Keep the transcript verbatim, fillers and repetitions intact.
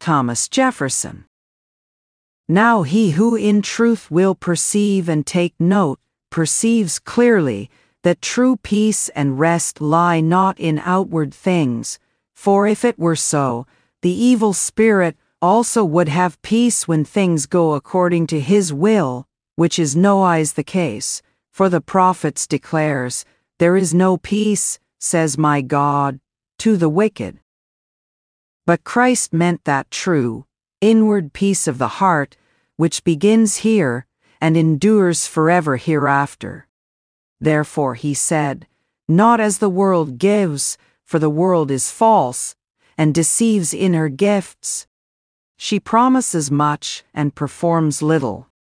Thomas Jefferson. Now he who in truth will perceive and take note, perceives clearly that true peace and rest lie not in outward things, for if it were so, the evil spirit also would have peace when things go according to his will, which is nowise the case, for the prophets declares, "There is no peace, says my God, to the wicked." But Christ meant that true, inward peace of the heart, which begins here and endures forever hereafter. Therefore he said, "Not as the world gives, for the world is false, and deceives in her gifts. She promises much and performs little."